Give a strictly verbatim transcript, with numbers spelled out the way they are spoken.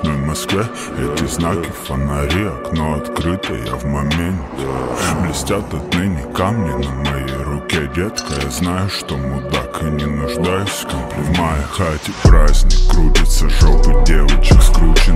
ночной Москве. Эти знаки, фонари, окно открыто, я в моменте. Блестят отныне камни на моей руке, детка. Я знаю, что мудак и не нуждаюсь в комплиментах. В моей хате праздник, крутится жопы девочек скручен.